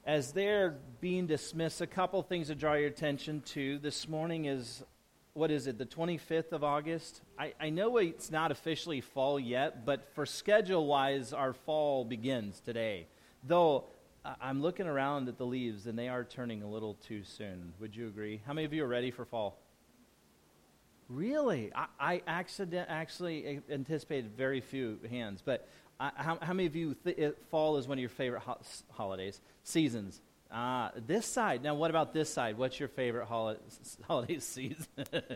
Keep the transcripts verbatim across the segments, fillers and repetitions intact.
as they're being dismissed, a couple things to draw your attention to. This morning is, what is it, the twenty-fifth of August? I, I know it's not officially fall yet, but for schedule-wise, our fall begins today. Though, uh, I'm looking around at the leaves, and they are turning a little too soon. Would you agree? How many of you are ready for fall? Really? I, I accident, actually anticipated very few hands, but uh, how, how many of you, th- it, fall is one of your favorite ho- holidays, seasons? Ah, this side. Now, what about this side? What's your favorite holiday, holiday season?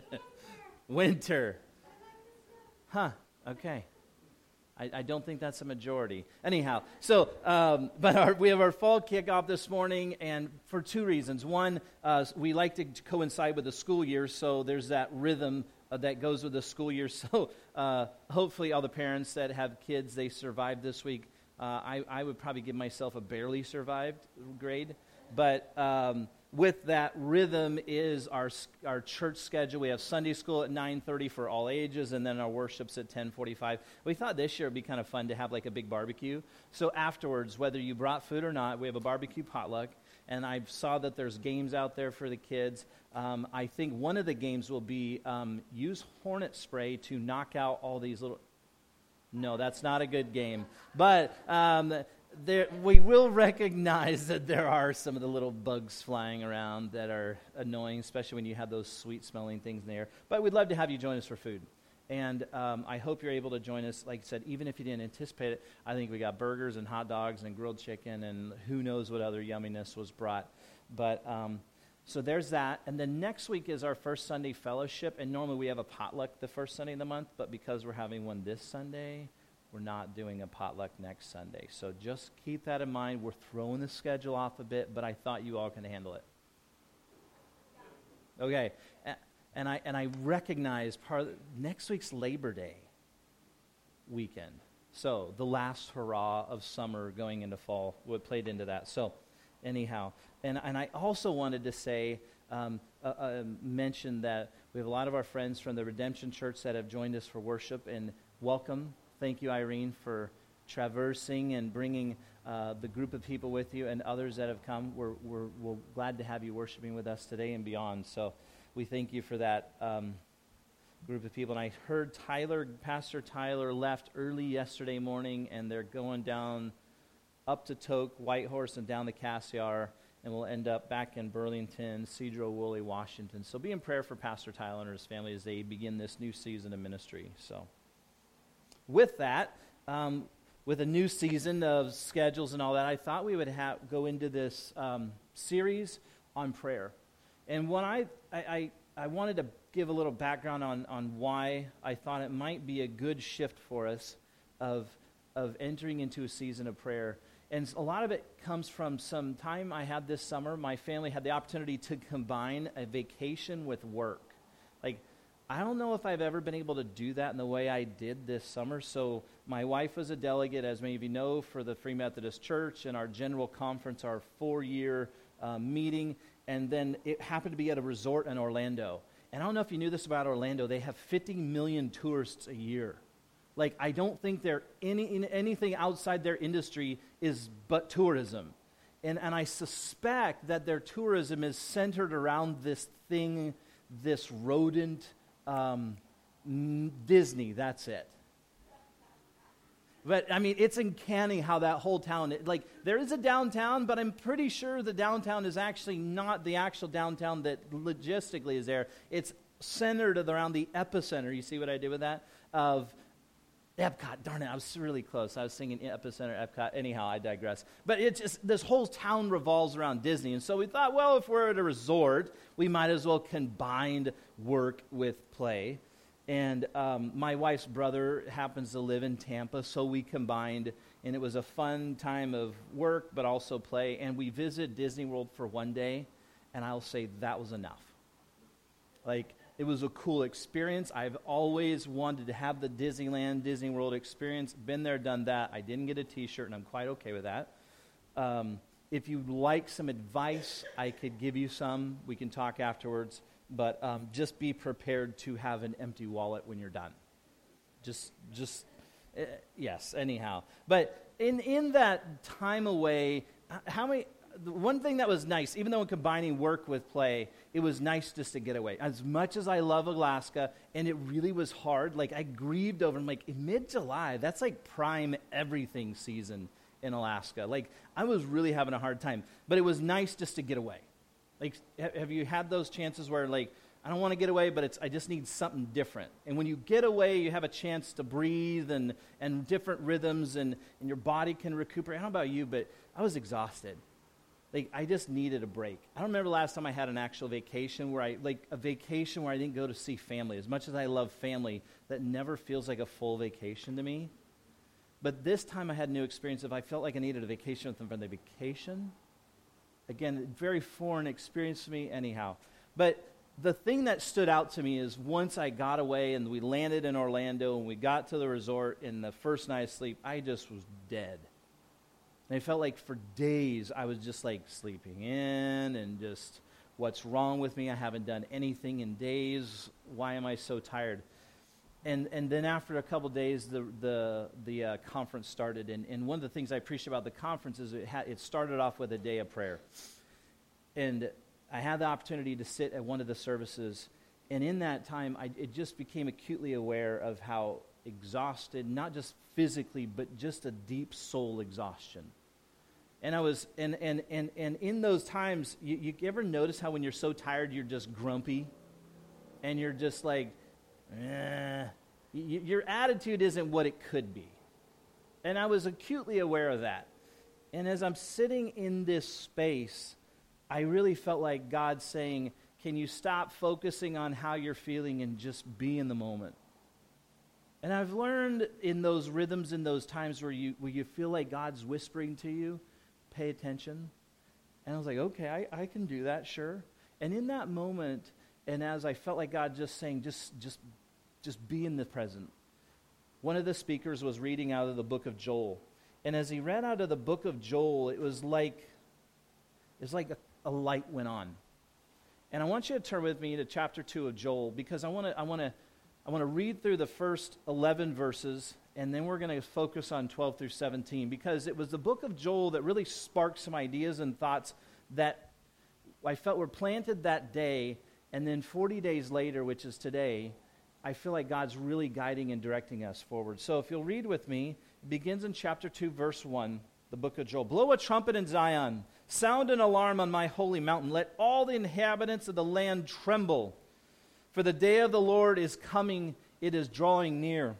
Winter. Huh, okay. I, I don't think that's a majority. Anyhow, so, um, but our, we have our fall kickoff this morning, and for two reasons. One, uh, we like to coincide with the school year, so there's that rhythm uh, that goes with the school year. So uh, hopefully all the parents that have kids, they survived this week. Uh, I, I would probably give myself a barely survived grade. But um, with that rhythm is our our church schedule. We have Sunday school at nine thirty for all ages, and then our worship's at ten forty-five. We thought this year it would be kind of fun to have like a big barbecue. So afterwards, whether you brought food or not, we have a barbecue potluck. And I saw that there's games out there for the kids. Um, I think one of the games will be um, use hornet spray to knock out all these little... No, that's not a good game. But... Um, There, we will recognize that there are some of the little bugs flying around that are annoying, especially when you have those sweet-smelling things in the air. But we'd love to have you join us for food. And um, I hope you're able to join us. Like I said, even if you didn't anticipate it, I think we got burgers and hot dogs and grilled chicken and who knows what other yumminess was brought. But um, so there's that. And then next week is our first Sunday fellowship. And normally we have a potluck the first Sunday of the month. But because we're having one this Sunday... we're not doing a potluck next Sunday. So just keep that in mind. We're throwing the schedule off a bit, but I thought you all can handle it. Okay. And I and I recognize part of the, next week's Labor Day weekend. So the last hurrah of summer going into fall, what played into that. So anyhow, and, and I also wanted to say, um, uh, uh, mention that we have a lot of our friends from the Redemption Church that have joined us for worship, and welcome. Thank you, Irene, for traversing and bringing uh, the group of people with you and others that have come. We're, we're, we're glad to have you worshiping with us today and beyond. So we thank you for that um, group of people. And I heard Tyler, Pastor Tyler left early yesterday morning, and they're going down up to Tok, Whitehorse, and down the Cassiar, and we'll end up back in Burlington, Sedro-Woolley, Washington. So be in prayer for Pastor Tyler and his family as they begin this new season of ministry. So. With that, um, with a new season of schedules and all that, I thought we would have go into this um, series on prayer. And when I, I, I, I wanted to give a little background on, on why I thought it might be a good shift for us of, of entering into a season of prayer. And a lot of it comes from some time I had this summer. My family had the opportunity to combine a vacation with work. Like, I don't know if I've ever been able to do that in the way I did this summer. So my wife was a delegate, as many of you know, for the Free Methodist Church and our general conference, our four-year uh, meeting. And then it happened to be at a resort in Orlando. And I don't know if you knew this about Orlando. They have fifty million tourists a year. Like, I don't think they're any anything outside their industry is but tourism. And, and I suspect that their tourism is centered around this thing, this rodent, Um, Disney, that's it. But, I mean, it's uncanny how that whole town, like, there is a downtown, but I'm pretty sure the downtown is actually not the actual downtown that logistically is there. It's centered around the epicenter. You see what I did with that? Of Epcot. Darn it, I was really close. I was singing Epicenter, Epcot. Anyhow, I digress. But it's just, this whole town revolves around Disney. And so we thought, well, if we're at a resort, we might as well combine work with play. And um, my wife's brother happens to live in Tampa, so we combined. And it was a fun time of work, but also play. And we visited Disney World for one day, and I'll say that was enough. Like, it was a cool experience. I've always wanted to have the Disneyland, Disney World experience. Been there, done that. I didn't get a T-shirt, and I'm quite okay with that. Um, if you'd like some advice, I could give you some. We can talk afterwards. But um, just be prepared to have an empty wallet when you're done. Just, just, uh, yes, anyhow. But in, in that time away, how many... the one thing that was nice, even though combining work with play, it was nice just to get away. As much as I love Alaska, and it really was hard, like I grieved over, I'm like, in mid-July, that's like prime everything season in Alaska. Like, I was really having a hard time, but it was nice just to get away. Like, ha- have you had those chances where, like, I don't want to get away, but it's I just need something different. And when you get away, you have a chance to breathe and, and different rhythms, and, and your body can recuperate. I don't know about you, but I was exhausted. Like, I just needed a break. I don't remember the last time I had an actual vacation where I, like, a vacation where I didn't go to see family. As much as I love family, that never feels like a full vacation to me. But this time I had a new experience of I felt like I needed a vacation with them from the vacation. Again, very foreign experience to me anyhow. But the thing that stood out to me is once I got away and we landed in Orlando and we got to the resort, and the first night of sleep, I just was dead. And I felt like for days I was just like sleeping in and just, what's wrong with me? I haven't done anything in days. Why am I so tired? And and then after a couple days, the the the uh, conference started. And, and one of the things I appreciate about the conference is it, ha- it started off with a day of prayer. And I had the opportunity to sit at one of the services. And in that time, I it just became acutely aware of how exhausted, not just physically, but just a deep soul exhaustion. And I was, and and and, and in those times, you, you ever notice how when you're so tired, you're just grumpy? And you're just like, eh. Y- your attitude isn't what it could be. And I was acutely aware of that. And as I'm sitting in this space, I really felt like God saying, can you stop focusing on how you're feeling and just be in the moment? And I've learned in those rhythms, in those times where you where you feel like God's whispering to you, pay attention. And I was like, okay, I, I can do that, sure. And in that moment, and as I felt like God just saying, just just just be in the present, one of the speakers was reading out of the book of Joel. And as he read out of the book of Joel, it was like, it was like a, a light went on. And I want you to turn with me to chapter two of Joel, because I want to I want to I want to read through the first eleven verses, and then we're going to focus on twelve through seventeen, because it was the book of Joel that really sparked some ideas and thoughts that I felt were planted that day, and then forty days later, which is today, I feel like God's really guiding and directing us forward. So if you'll read with me, it begins in chapter two, verse one, the book of Joel. Blow a trumpet in Zion, sound an alarm on my holy mountain. Let all the inhabitants of the land tremble. For the day of the Lord is coming, it is drawing near.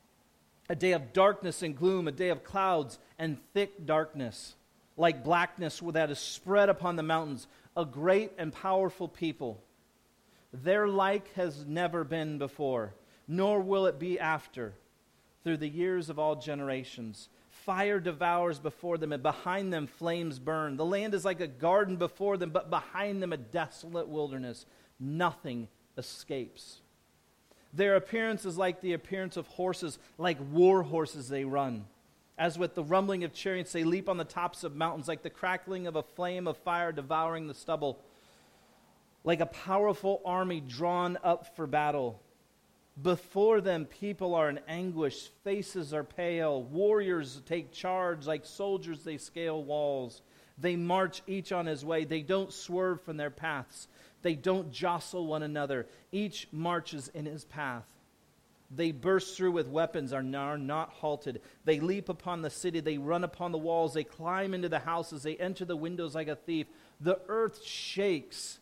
A day of darkness and gloom, a day of clouds and thick darkness, like blackness that is spread upon the mountains, a great and powerful people. Their like has never been before, nor will it be after, through the years of all generations. Fire devours before them, and behind them flames burn. The land is like a garden before them, but behind them a desolate wilderness. Nothing escapes. Their appearance is like the appearance of horses, like war horses they run. As with the rumbling of chariots, they leap on the tops of mountains, like the crackling of a flame of fire devouring the stubble. Like a powerful army drawn up for battle. Before them, people are in anguish, faces are pale, warriors take charge, like soldiers they scale walls. They march each on his way, they don't swerve from their paths. They don't jostle one another. Each marches in his path. They burst through with weapons, are not halted. They leap upon the city. They run upon the walls. They climb into the houses. They enter the windows like a thief. The earth shakes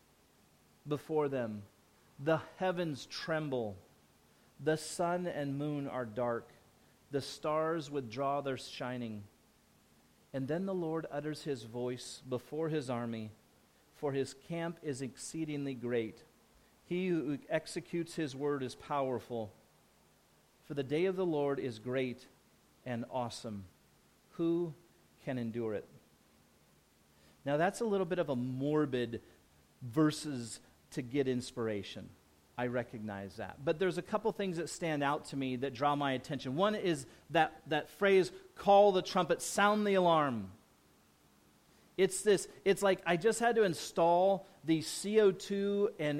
before them. The heavens tremble. The sun and moon are dark. The stars withdraw their shining. And then the Lord utters his voice before his army, for his camp is exceedingly great. He who executes his word is powerful. For the day of the Lord is great and awesome. Who can endure it? Now that's a little bit of a morbid verses to get inspiration. I recognize that. But there's a couple things that stand out to me that draw my attention. One is that, that phrase, call the trumpet, sound the alarm. It's this, it's like I just had to install the C O two and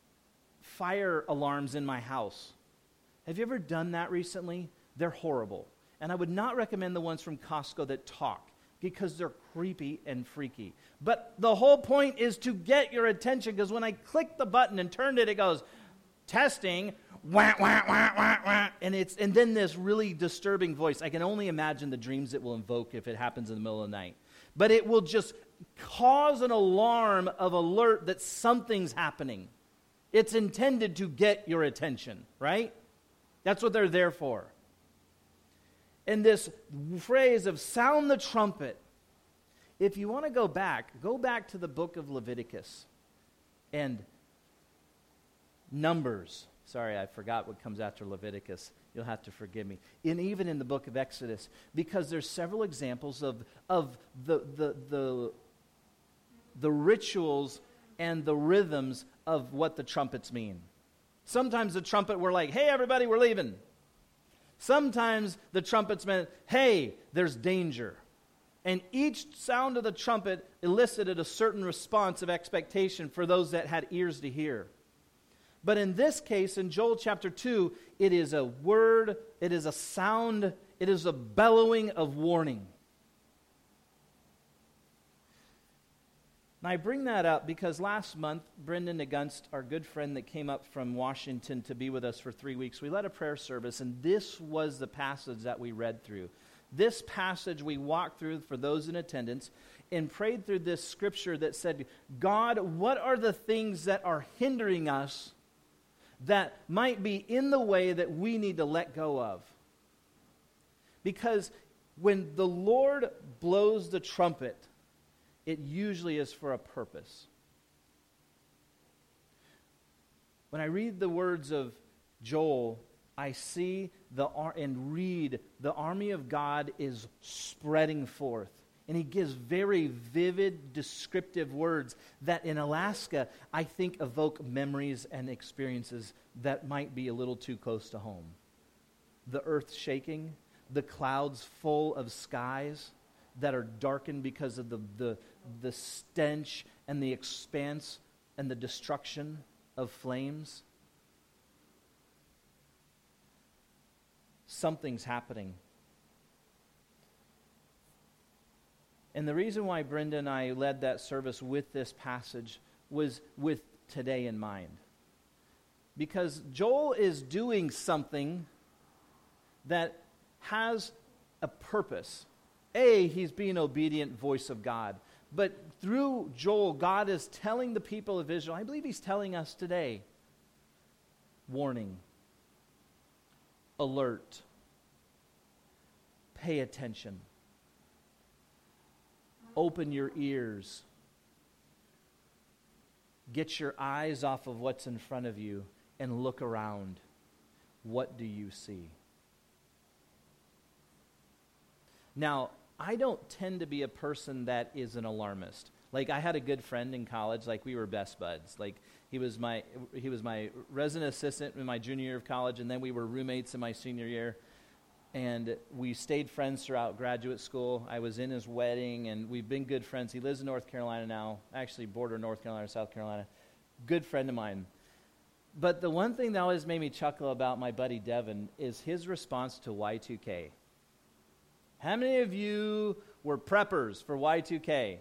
fire alarms in my house. Have you ever done that recently? They're horrible. And I would not recommend the ones from Costco that talk, because they're creepy and freaky. But the whole point is to get your attention, because when I clicked the button and turned it, it goes, testing, wah, wah, wah, wah, wah, and it's and then this really disturbing voice. I can only imagine the dreams it will invoke if it happens in the middle of the night. But it will just cause an alarm of alert that something's happening. It's intended to get your attention, right? That's what they're there for. And this phrase of sound the trumpet, if you want to go back, go back to the book of Leviticus and Numbers. Sorry, I forgot what comes after Leviticus. You'll have to forgive me. And even in the book of Exodus, because there's several examples of, of the, the, the, the rituals and the rhythms of what the trumpets mean. Sometimes the trumpet, we're like, hey, everybody, we're leaving. Sometimes the trumpets meant, hey, there's danger. And each sound of the trumpet elicited a certain response of expectation for those that had ears to hear. But in this case, in Joel chapter two, it is a word, it is a sound, it is a bellowing of warning. And I bring that up because last month, Brendan Nagunst, our good friend that came up from Washington to be with us for three weeks, we led a prayer service, and this was the passage that we read through. This passage we walked through for those in attendance and prayed through this scripture that said, God, what are the things that are hindering us that might be in the way that we need to let go of? Because when the Lord blows the trumpet, it usually is for a purpose. When I read the words of Joel, I see the ar- and read the army of God is spreading forth. And he gives very vivid, descriptive words that in Alaska, I think evoke memories and experiences that might be a little too close to home. The earth shaking, the clouds full of skies that are darkened because of the, the, the stench and the expanse and the destruction of flames. Something's happening. And the reason why Brenda and I led that service with this passage was with today in mind. Because Joel is doing something that has a purpose. A, he's being obedient voice of God. But through Joel, God is telling the people of Israel, I believe he's telling us today, warning, alert, pay attention. Open your ears. Get your eyes off of what's in front of you and look around. What do you see? Now, I don't tend to be a person that is an alarmist. Like, I had a good friend in college, like we were best buds. Like, he was my he was my resident assistant in my junior year of college, and then we were roommates in my senior year. And we stayed friends throughout graduate school. I was in his wedding, and we've been good friends. He lives in North Carolina now, actually border North Carolina, South Carolina. Good friend of mine. But the one thing that always made me chuckle about my buddy Devin is his response to Y two K. How many of you were preppers for Y two K?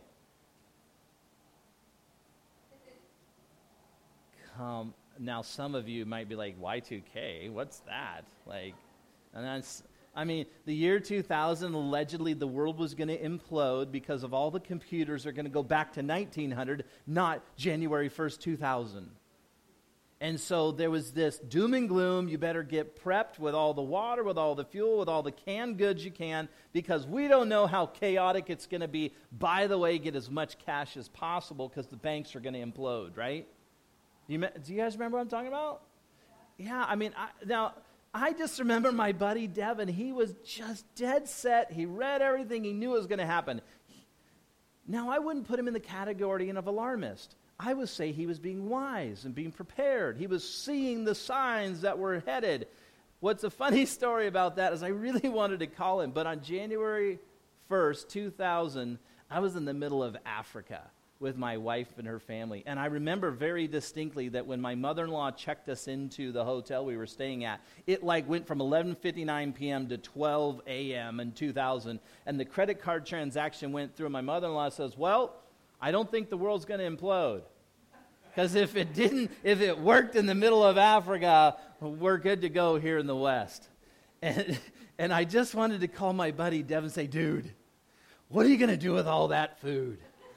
Um, now, some of you might be like, Y two K? What's that? Like, and that's... I mean, the year two thousand, allegedly the world was going to implode because of all the computers are going to go back to nineteen hundred, not January first, two thousand. And so there was this doom and gloom. You better get prepped with all the water, with all the fuel, with all the canned goods you can, because we don't know how chaotic it's going to be. By the way, get as much cash as possible because the banks are going to implode, right? Do you, do you guys remember what I'm talking about? Yeah, I mean, I, now... I just remember my buddy Devin. He was just dead set. He read everything. He knew it was going to happen. Now, I wouldn't put him in the category of alarmist. I would say he was being wise and being prepared. He was seeing the signs that were headed. What's a funny story about that is I really wanted to call him, but on January first, two thousand, I was in the middle of Africa. with my wife and her family. And I remember very distinctly that when my mother-in-law checked us into the hotel we were staying at, it like went from eleven fifty-nine p.m. to twelve a.m. in two thousand. And the credit card transaction went through. My mother-in-law says, well, I don't think the world's going to implode. Because if it didn't, if it worked in the middle of Africa, we're good to go here in the West. And, and I just wanted to call my buddy Devin and say, dude, what are you going to do with all that food?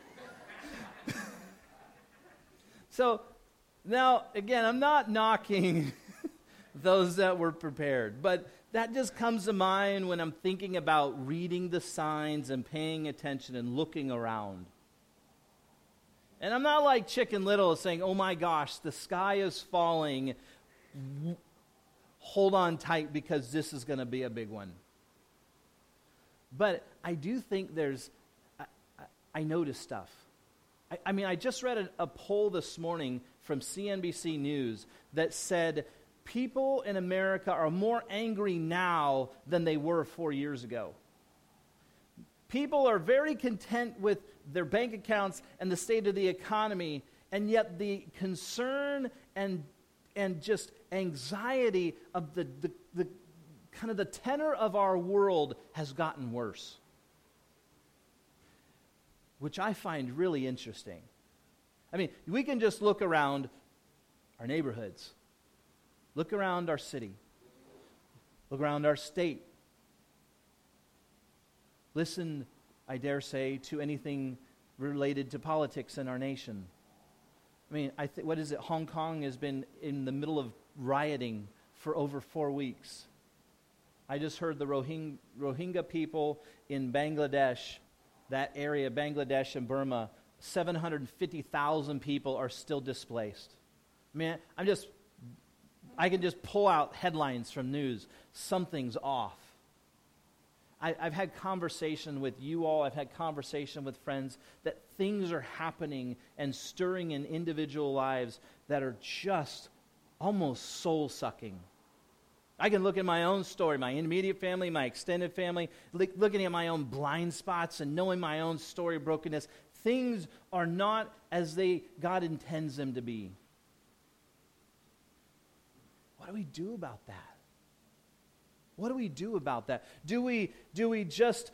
So now, again, I'm not knocking those that were prepared, but that just comes to mind when I'm thinking about reading the signs and paying attention and looking around. And I'm not like Chicken Little saying, oh my gosh, the sky is falling. Hold on tight because this is going to be a big one. But I do think there's, I, I, I notice stuff. I, I mean, I just read a, a poll this morning from C N B C News that said people in America are more angry now than they were four years ago. People are very content with their bank accounts and the state of the economy, and yet the concern and and just anxiety of the, the, the kind of the tenor of our world has gotten worse, which I find really interesting. I mean, we can just look around our neighborhoods, look around our city, look around our state. Listen, I dare say, to anything related to politics in our nation. I mean, I th- what is it? Hong Kong has been in the middle of rioting for over four weeks. I just heard the Rohing- Rohingya people in Bangladesh, that area, Bangladesh and Burma, seven hundred fifty thousand people are still displaced. I mean, I'm just, I can just pull out headlines from news. Something's off. I, I've had conversation with you all, I've had conversation with friends that things are happening and stirring in individual lives that are just almost soul-sucking. I can look at my own story, my immediate family, my extended family, look, looking at my own blind spots and knowing my own story of brokenness. Things are not as they God intends them to be. What do we do about that? What do we do about that? Do we do we just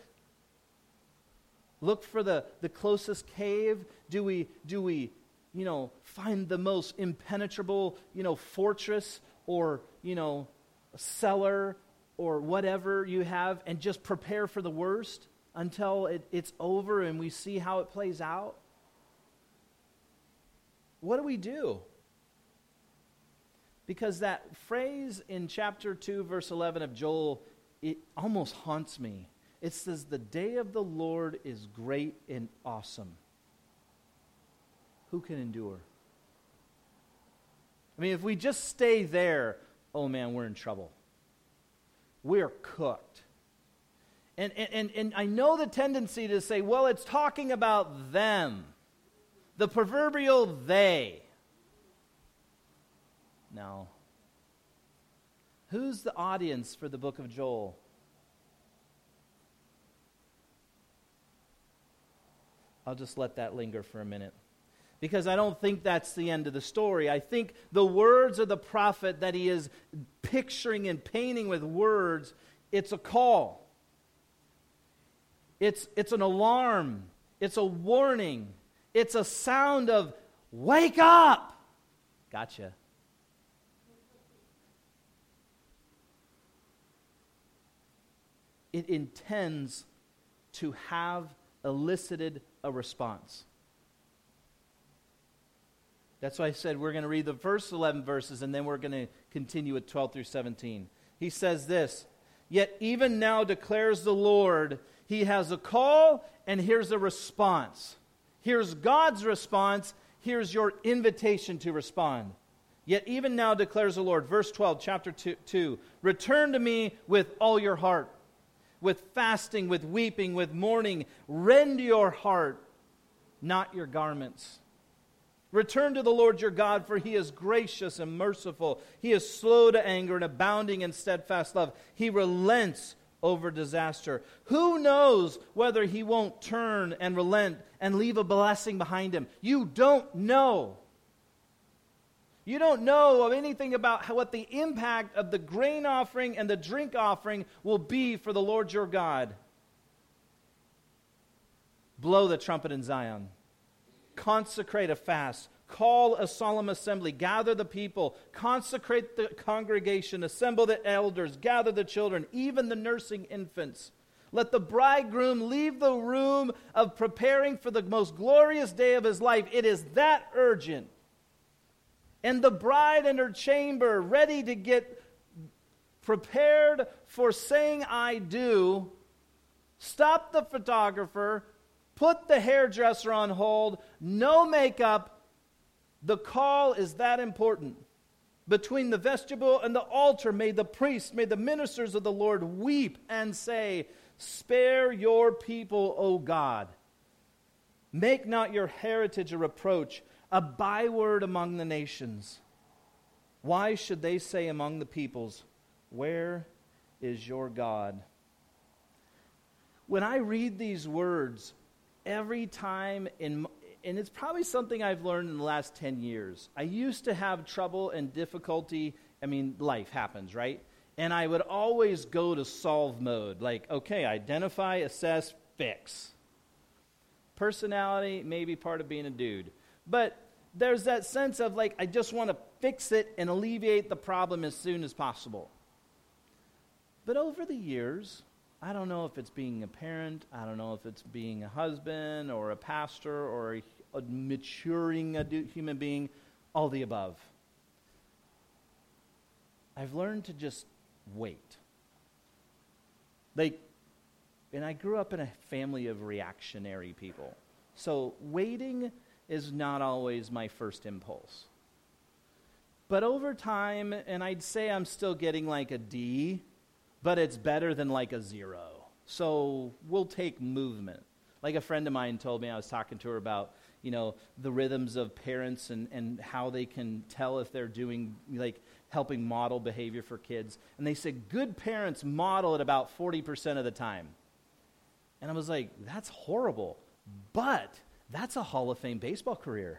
look for the, the closest cave? Do we do we, you know, find the most impenetrable, you know, fortress or, you know, cellar or whatever you have and just prepare for the worst until it, it's over and we see how it plays out? What do we do? Because that phrase in chapter two, verse eleven of Joel, it almost haunts me. It says, the day of the Lord is great and awesome. Who can endure? I mean, if we just stay there, oh man, we're in trouble. We're cooked. And, and, and, and I know the tendency to say, well, it's talking about them. The proverbial they. No. Who's the audience for the book of Joel? I'll just let that linger for a minute. Because I don't think that's the end of the story. I think the words of the prophet that he is picturing and painting with words, it's a call. It's, it's an alarm. It's a warning. It's a sound of, wake up! Gotcha. It intends to have elicited a response. That's why I said we're going to read the first eleven verses and then we're going to continue with twelve through seventeen. He says this, yet even now declares the Lord, he has a call and here's a response. Here's God's response, here's your invitation to respond. Yet even now declares the Lord, verse twelve, chapter two, return to me with all your heart. With fasting, with weeping, with mourning, rend your heart, not your garments. Return to the Lord your God, for he is gracious and merciful. He is slow to anger and abounding in steadfast love. He relents over disaster. Who knows whether he won't turn and relent and leave a blessing behind him? You don't know. You don't know of anything about how, what the impact of the grain offering and the drink offering will be for the Lord your God. Blow the trumpet in Zion. Consecrate a fast. Call a solemn assembly. Gather the people. Consecrate the congregation. Assemble the elders. Gather the children, even the nursing infants. Let the bridegroom leave the room of preparing for the most glorious day of his life. It is that urgent. And the bride in her chamber, ready to get prepared for saying I do, stop the photographer, put the hairdresser on hold, no makeup. The call is that important. Between the vestibule and the altar, may the priests, may the ministers of the Lord weep and say, spare your people, O God. Make not your heritage a reproach, a byword among the nations. Why should they say among the peoples, where is your God? When I read these words, every time, in, and it's probably something I've learned in the last ten years. I used to have trouble and difficulty. I mean, life happens, right? And I would always go to solve mode. Like, okay, identify, assess, fix. Personality may be part of being a dude. But there's that sense of like, I just want to fix it and alleviate the problem as soon as possible. But over the years, I don't know if it's being a parent, I don't know if it's being a husband or a pastor or a, a maturing a human being, all the above. I've learned to just wait. Like, and I grew up in a family of reactionary people. So waiting is not always my first impulse. But over time, and I'd say I'm still getting like a D, but it's better than like a zero. So we'll take movement. Like a friend of mine told me, I was talking to her about, you know, the rhythms of parents and, and how they can tell if they're doing, like, helping model behavior for kids. And they said good parents model it about forty percent of the time. And I was like, that's horrible. But that's a Hall of Fame baseball career.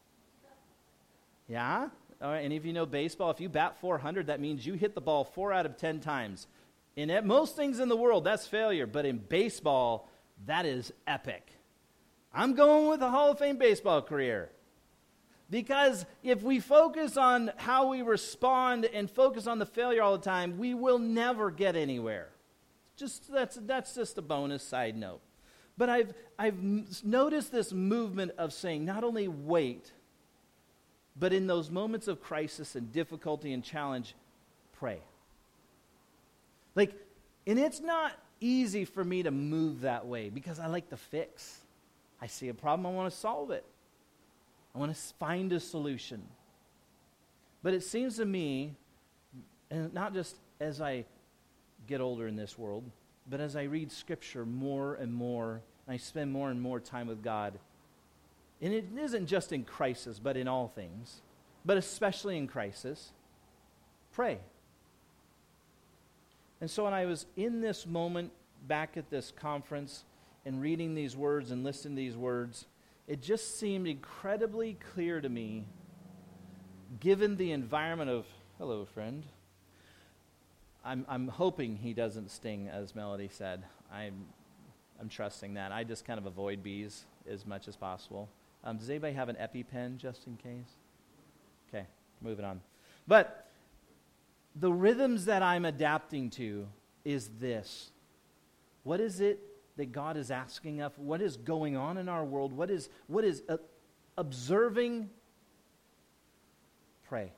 Yeah? All right, any of you know baseball? If you bat four hundred, that means you hit the ball four out of ten times. In most things in the world, that's failure. But in baseball, that is epic. I'm going with a Hall of Fame baseball career. Because if we focus on how we respond and focus on the failure all the time, we will never get anywhere. Just that's that's just a bonus side note. But I've I've noticed this movement of saying not only wait, but in those moments of crisis and difficulty and challenge, pray. Like, and it's not easy for me to move that way because I like the fix. I see a problem, I want to solve it. I want to find a solution. But it seems to me, and not just as I get older in this world, but as I read Scripture more and more, and I spend more and more time with God, and it isn't just in crisis, but in all things, but especially in crisis, pray. And so when I was in this moment back at this conference and reading these words and listening to these words, it just seemed incredibly clear to me, given the environment of, hello, friend. I'm I'm hoping he doesn't sting, as Melody said. I'm I'm trusting that. I just kind of avoid bees as much as possible. Um, does anybody have an EpiPen just in case? Okay, moving on. But the rhythms that I'm adapting to is this. What is it that God is asking of? What is going on in our world? What is what is uh, observing? Pray.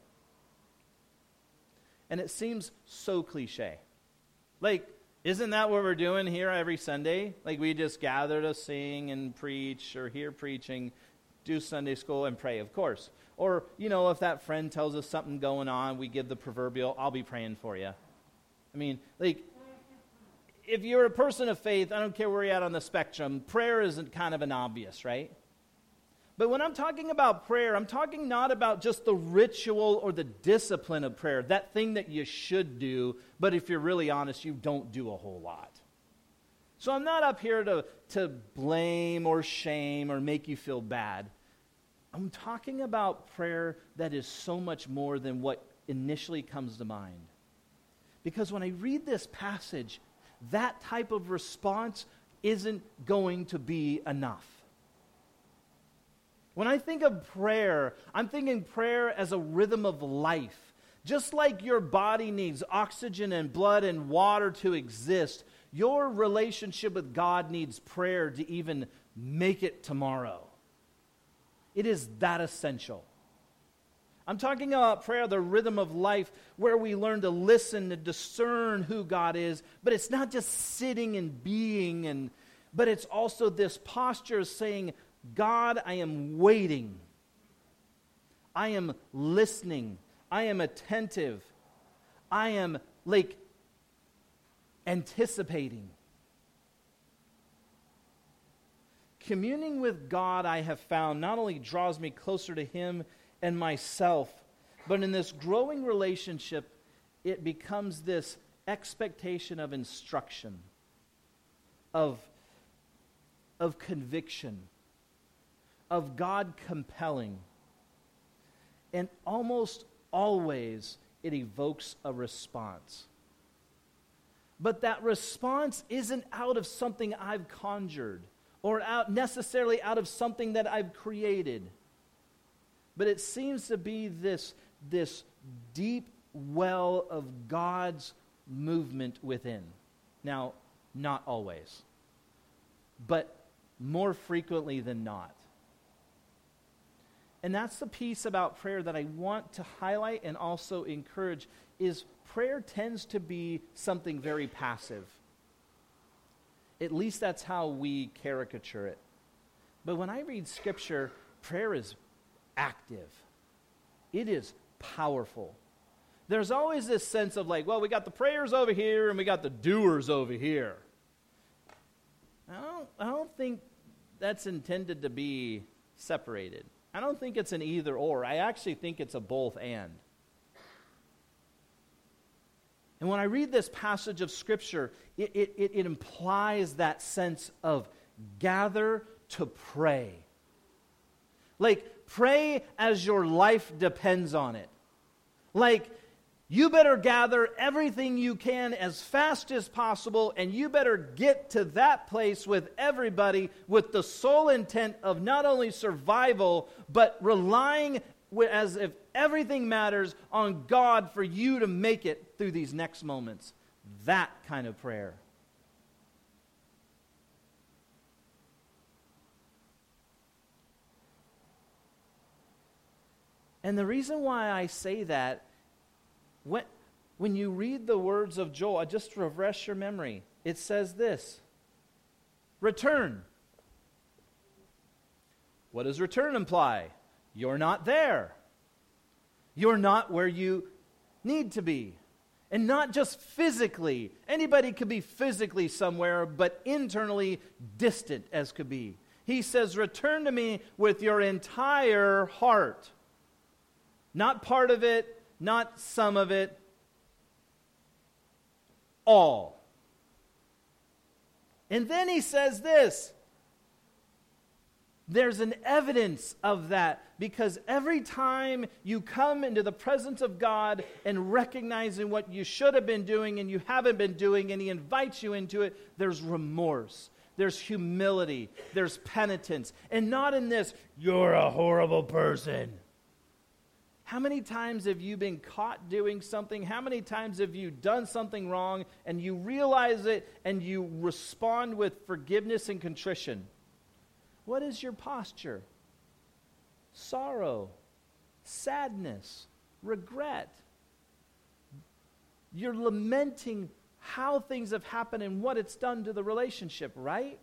And it seems so cliche. Like, isn't that what we're doing here every Sunday? Like, we just gather to sing and preach or hear preaching, do Sunday school and pray, of course. Or, you know, if that friend tells us something going on, we give the proverbial, I'll be praying for you. I mean, like, if you're a person of faith, I don't care where you're at on the spectrum, prayer isn't kind of an obvious, right? But when I'm talking about prayer, I'm talking not about just the ritual or the discipline of prayer, that thing that you should do, but if you're really honest, you don't do a whole lot. So I'm not up here to, to blame or shame or make you feel bad. I'm talking about prayer that is so much more than what initially comes to mind. Because when I read this passage, that type of response isn't going to be enough. When I think of prayer, I'm thinking prayer as a rhythm of life. Just like your body needs oxygen and blood and water to exist, your relationship with God needs prayer to even make it tomorrow. It is that essential. I'm talking about prayer, the rhythm of life, where we learn to listen and discern who God is, but it's not just sitting and being, and but it's also this posture of saying, God, I am waiting. I am listening. I am attentive. I am like anticipating. Communing with God, I have found, not only draws me closer to Him and myself, but in this growing relationship, it becomes this expectation of instruction, of, of conviction, of God compelling. And almost always it evokes a response. But that response isn't out of something I've conjured or out necessarily out of something that I've created. But it seems to be this, this deep well of God's movement within. Now, not always, but more frequently than not. And that's the piece about prayer that I want to highlight and also encourage, is prayer tends to be something very passive. At least that's how we caricature it. But when I read Scripture, prayer is active. It is powerful. There's always this sense of like, well, we got the prayers over here and we got the doers over here. I don't, I don't think that's intended to be separated. I don't think it's an either or. I actually think it's a both and. And when I read this passage of Scripture, it, it, it implies that sense of gather to pray. Like, pray as your life depends on it. Like, you better gather everything you can as fast as possible, and you better get to that place with everybody with the sole intent of not only survival, but relying as if everything matters on God for you to make it through these next moments. That kind of prayer. And the reason why I say that, when, when you read the words of Joel, just refresh your memory. It says this, return. What does return imply? You're not there. You're not where you need to be. And not just physically. Anybody could be physically somewhere, but internally distant as could be. He says, return to me with your entire heart. Not part of it, not some of it, all. And then he says this. There's an evidence of that, because every time you come into the presence of God and recognizing what you should have been doing and you haven't been doing, and He invites you into it, there's remorse, there's humility, there's penitence. And not in this, you're a horrible person. How many times have you been caught doing something? How many times have you done something wrong and you realize it and you respond with forgiveness and contrition? What is your posture? Sorrow, sadness, regret. You're lamenting how things have happened and what it's done to the relationship, right?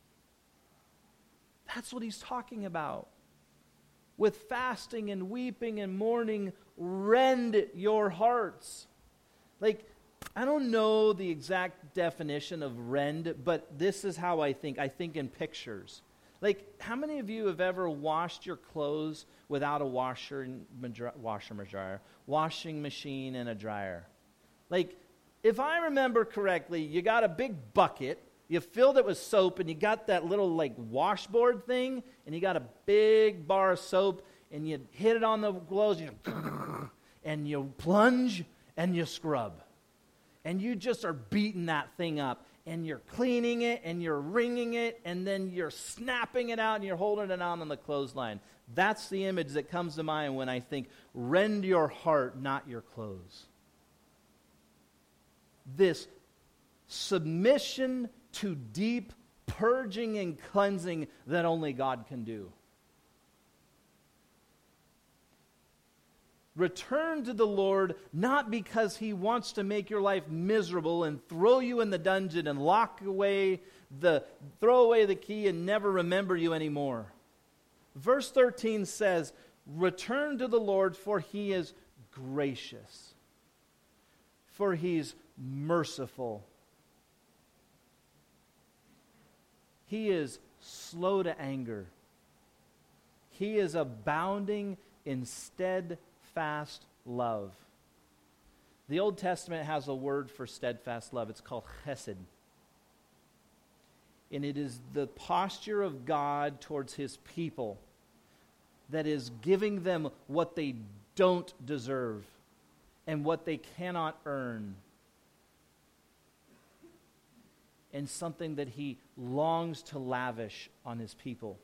That's what he's talking about. With fasting and weeping and mourning, rend your hearts. Like, I don't know the exact definition of rend, but this is how I think. I think in pictures. Like, how many of you have ever washed your clothes without a washer and washer and dryer, washing machine and a dryer? Like, if I remember correctly, you got a big bucket, you filled it with soap, and you got that little, like, washboard thing, and you got a big bar of soap, and you hit it on the clothes, and you, and you plunge, and you scrub. And you just are beating that thing up, and you're cleaning it, and you're wringing it, and then you're snapping it out, and you're holding it out on the clothesline. That's the image that comes to mind when I think, rend your heart, not your clothes. This submission to deep purging and cleansing that only God can do. Return to the Lord, not because He wants to make your life miserable and throw you in the dungeon and lock away the, throw away the key and never remember you anymore. Verse thirteen says, return to the Lord, for He is gracious, for He's merciful. He is slow to anger. He is abounding in steadfast love. The Old Testament has a word for steadfast love. It's called chesed. And it is the posture of God towards His people that is giving them what they don't deserve and what they cannot earn, and something that He longs to lavish on His people.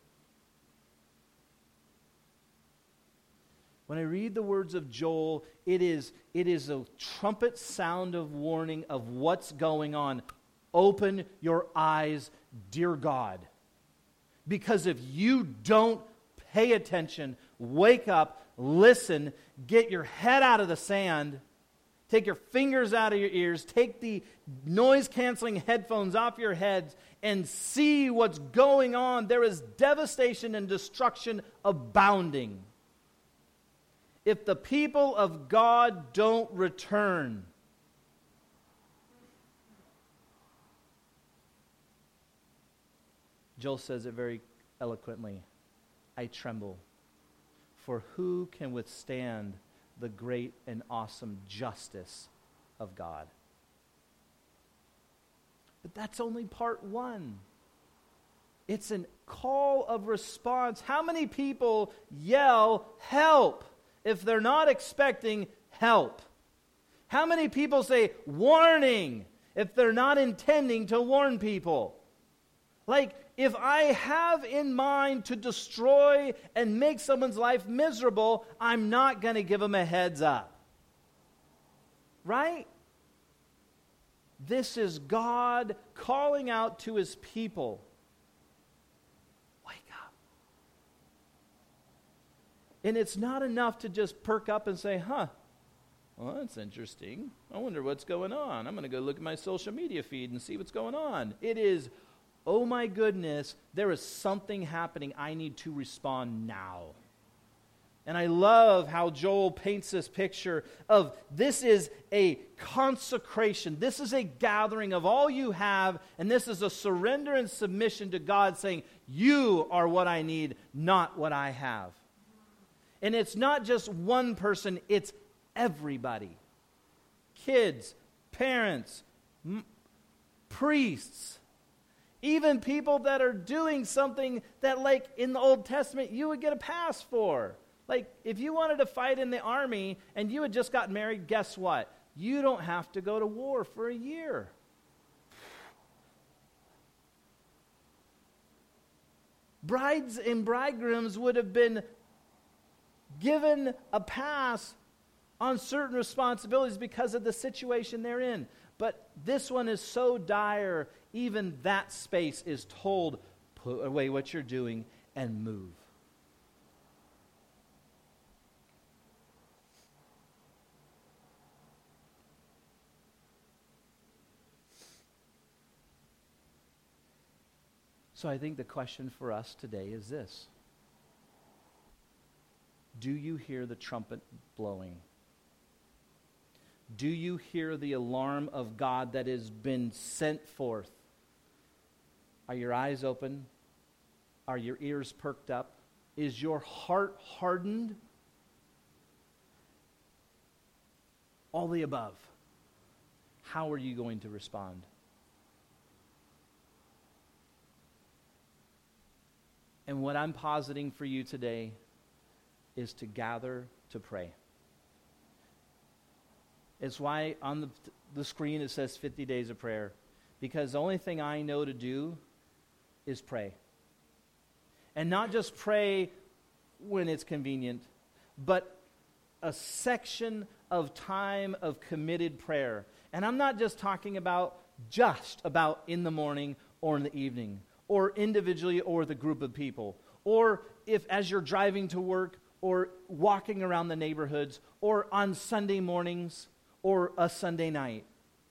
When I read the words of Joel, it is, it is a trumpet sound of warning of what's going on. Open your eyes, dear God. Because if you don't pay attention, wake up, listen, get your head out of the sand, take your fingers out of your ears, take the noise-canceling headphones off your heads, and see what's going on. There is devastation and destruction abounding. If the people of God don't return, Joel says it very eloquently, I tremble, for who can withstand the great and awesome justice of God? But that's only part one. It's a call of response. How many people yell, help, if they're not expecting help? How many people say, warning, if they're not intending to warn people? Like, if I have in mind to destroy and make someone's life miserable, I'm not going to give them a heads up. Right? This is God calling out to His people. Wake up. And it's not enough to just perk up and say, huh, well, that's interesting. I wonder what's going on. I'm going to go look at my social media feed and see what's going on. It is, oh my goodness, there is something happening. I need to respond now. And I love how Joel paints this picture of this is a consecration. This is a gathering of all you have, and this is a surrender and submission to God saying, you are what I need, not what I have. And it's not just one person, it's everybody. Kids, parents, m- priests, even people that are doing something that, like in the Old Testament, you would get a pass for. Like, if you wanted to fight in the army and you had just gotten married, guess what? You don't have to go to war for a year. Brides and bridegrooms would have been given a pass on certain responsibilities because of the situation they're in. But this one is so dire, even that space is told, put away what you're doing and move. So I think the question for us today is this. Do you hear the trumpet blowing? Do you hear the alarm of God that has been sent forth? Are your eyes open? Are your ears perked up? Is your heart hardened? All the above. How are you going to respond? And what I'm positing for you today is to gather to pray. It's why on the, the screen it says fifty days of prayer. Because the only thing I know to do is pray. And not just pray when it's convenient, but a section of time of committed prayer. And I'm not just talking about just about in the morning or in the evening, or individually or with a group of people, or if as you're driving to work, or walking around the neighborhoods, or on Sunday mornings, or a Sunday night.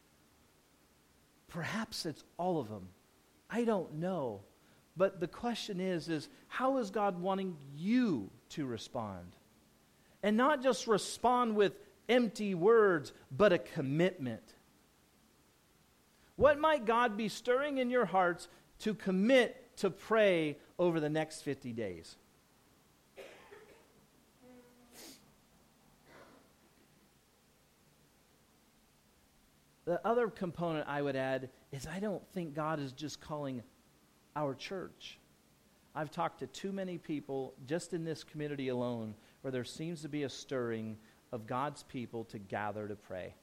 Perhaps it's all of them. I don't know. But the question is, is how is God wanting you to respond? And not just respond with empty words, but a commitment. What might God be stirring in your hearts to commit to pray over the next fifty days? The other component I would add is I don't think God is just calling our church. I've talked to too many people just in this community alone where there seems to be a stirring of God's people to gather to pray.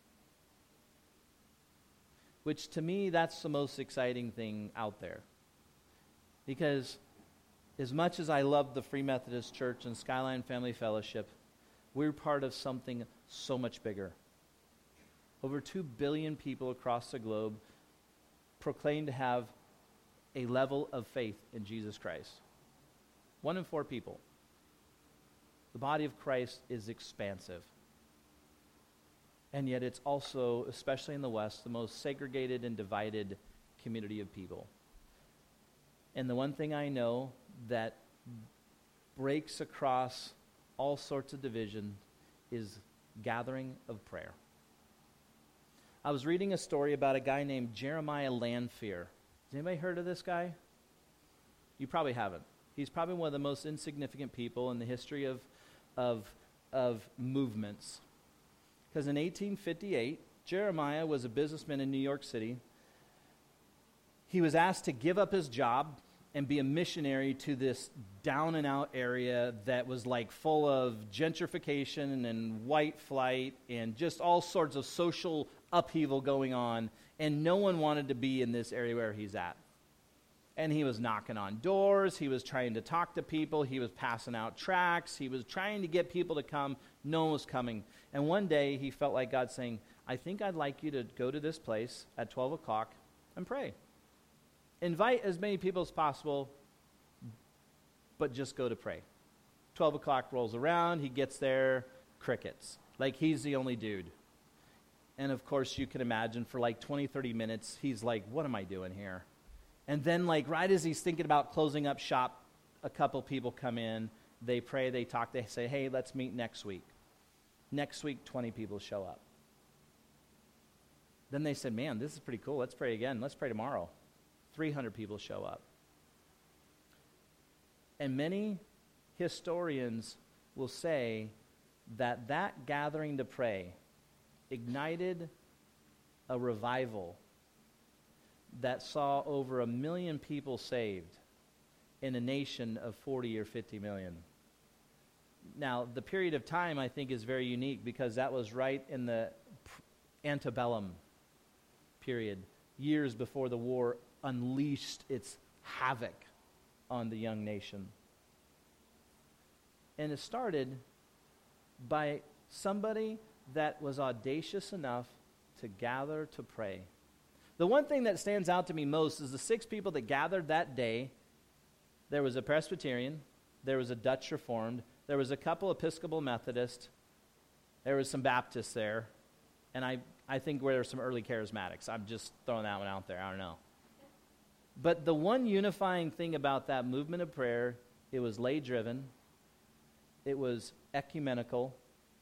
Which to me, that's the most exciting thing out there. Because as much as I love the Free Methodist Church and Skyline Family Fellowship, we're part of something so much bigger. Over two billion people across the globe proclaim to have a level of faith in Jesus Christ. One in four people. The body of Christ is expansive. And yet it's also, especially in the West, the most segregated and divided community of people. And the one thing I know that breaks across all sorts of division is gathering of prayer. I was reading a story about a guy named Jeremiah Lanphier. Has anybody heard of this guy? You probably haven't. He's probably one of the most insignificant people in the history of, of, of movements. Because in eighteen fifty-eight, Jeremiah was a businessman in New York City. He was asked to give up his job and be a missionary to this down-and-out area that was like full of gentrification and white flight and just all sorts of social upheaval going on, and no one wanted to be in this area where he's at. And he was knocking on doors, he was trying to talk to people, he was passing out tracts, he was trying to get people to come, no one was coming. And one day he felt like God saying, I think I'd like you to go to this place at twelve o'clock and pray. Invite as many people as possible, but just go to pray. twelve o'clock rolls around, he gets there, crickets. Like he's the only dude. And of course, you can imagine for like twenty, thirty minutes, he's like, what am I doing here? And then like right as he's thinking about closing up shop, a couple people come in, they pray, they talk, they say, hey, let's meet next week. Next week, twenty people show up. Then they said, man, this is pretty cool. Let's pray again. Let's pray tomorrow. three hundred people show up. And many historians will say that that gathering to pray ignited a revival that saw over a million people saved in a nation of forty or fifty million. Now, the period of time, I think, is very unique because that was right in the antebellum period, years before the war unleashed its havoc on the young nation. And it started by somebody that was audacious enough to gather to pray. The one thing that stands out to me most is the six people that gathered that day. There was a Presbyterian, there was a Dutch Reformed, there was a couple Episcopal Methodist, there was some Baptists there, and I, I think there were some early Charismatics. I'm just throwing that one out there, I don't know. But the one unifying thing about that movement of prayer, it was lay-driven, it was ecumenical,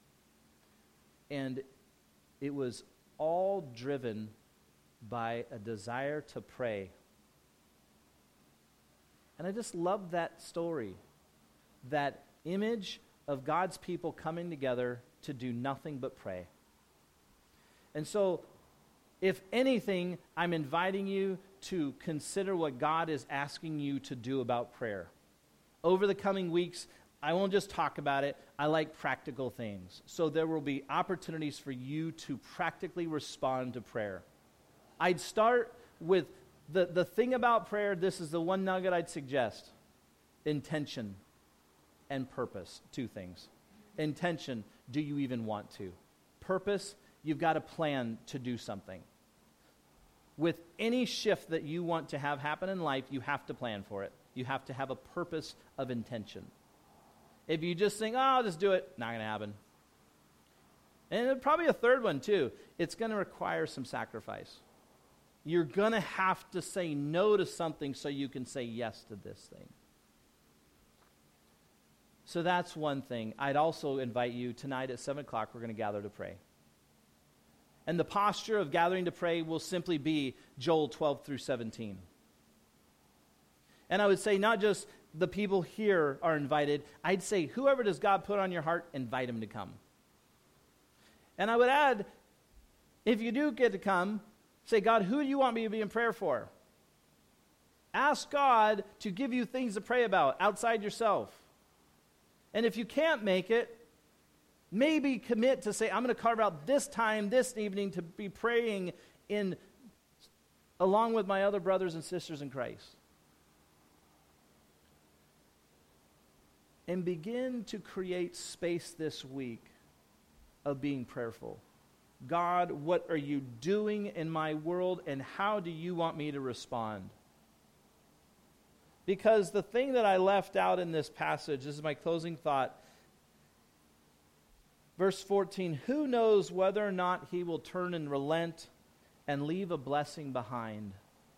and it was all driven by a desire to pray. And I just love that story, that image of God's people coming together to do nothing but pray. And so, if anything, I'm inviting you to consider what God is asking you to do about prayer. Over the coming weeks, I won't just talk about it. I like practical things. So there will be opportunities for you to practically respond to prayer. I'd start with the, the thing about prayer. This is the one nugget I'd suggest. Intention and purpose. Two things. Intention, do you even want to? Purpose, you've got a plan to do something. With any shift that you want to have happen in life, you have to plan for it. You have to have a purpose of intention. If you just think, oh, I'll just do it, not going to happen. And probably a third one too. It's going to require some sacrifice. You're going to have to say no to something so you can say yes to this thing. So that's one thing. I'd also invite you tonight at seven o'clock, we're going to gather to pray. And the posture of gathering to pray will simply be Joel twelve through seventeen. And I would say not just the people here are invited. I'd say whoever does God put on your heart, invite him to come. And I would add, if you do get to come, say, God, who do you want me to be in prayer for? Ask God to give you things to pray about outside yourself. And if you can't make it, maybe commit to say, I'm going to carve out this time, this evening, to be praying in along with my other brothers and sisters in Christ. And begin to create space this week of being prayerful. God, what are you doing in my world, and how do you want me to respond? Because the thing that I left out in this passage, this is my closing thought, verse fourteen, who knows whether or not he will turn and relent and leave a blessing behind?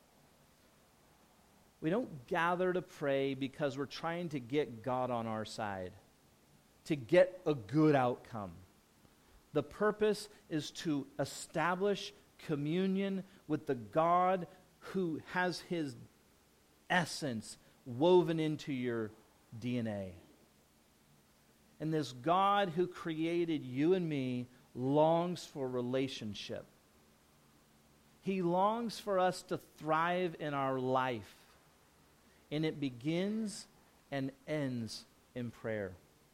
We don't gather to pray because we're trying to get God on our side, to get a good outcome. The purpose is to establish communion with the God who has his essence woven into your D N A. And this God who created you and me longs for relationship. He longs for us to thrive in our life. And it begins and ends in prayer.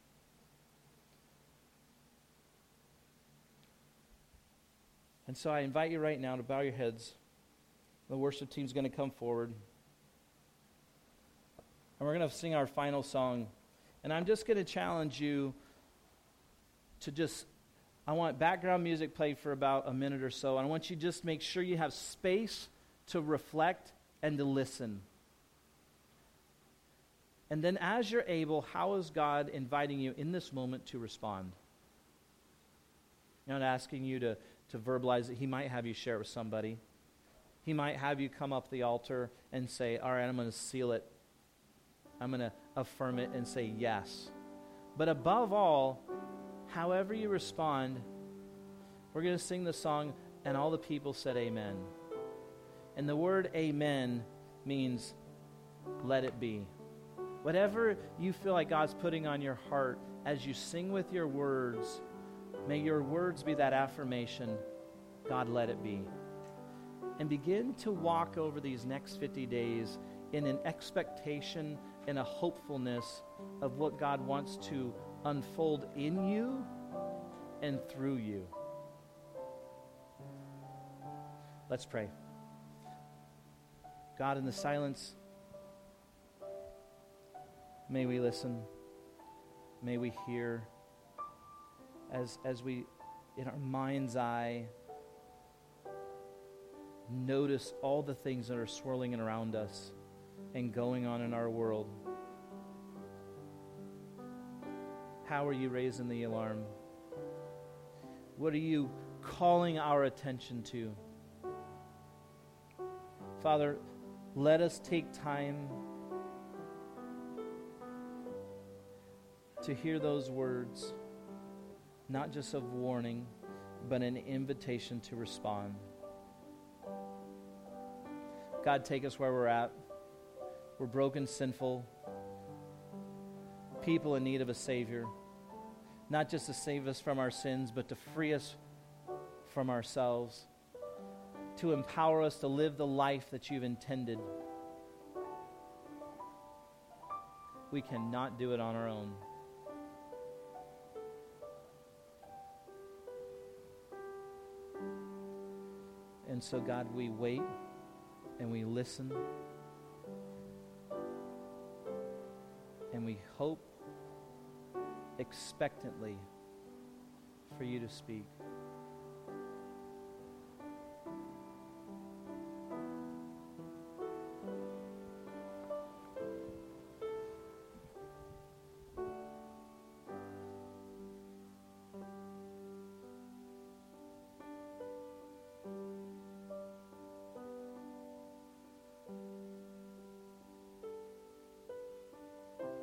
And so I invite you right now to bow your heads. The worship team's going to come forward. And we're going to sing our final song. And I'm just going to challenge you to just, I want background music played for about a minute or so. And I want you to just make sure you have space to reflect and to listen. And then as you're able, how is God inviting you in this moment to respond? I'm not asking you to, to verbalize it. He might have you share it with somebody. He might have you come up the altar and say, all right, I'm going to seal it. I'm going to affirm it and say yes. But above all, however you respond, we're going to sing the song, and all the people said amen. And the word amen means let it be. Whatever you feel like God's putting on your heart, as you sing with your words, may your words be that affirmation, God, let it be. And begin to walk over these next fifty days in an expectation and a hopefulness of what God wants to unfold in you and through you. Let's pray. God, in the silence, may we listen. May we hear as, as we, in our mind's eye, notice all the things that are swirling around us and going on in our world. How are you raising the alarm? What are you calling our attention to? Father, let us take time to hear those words, not just of warning, but an invitation to respond. God, take us where we're at. We're broken, sinful people in need of a Savior. Not just to save us from our sins, but to free us from ourselves, to empower us to live the life that you've intended. We cannot do it on our own. And so, God, we wait and we listen and we hope expectantly for you to speak.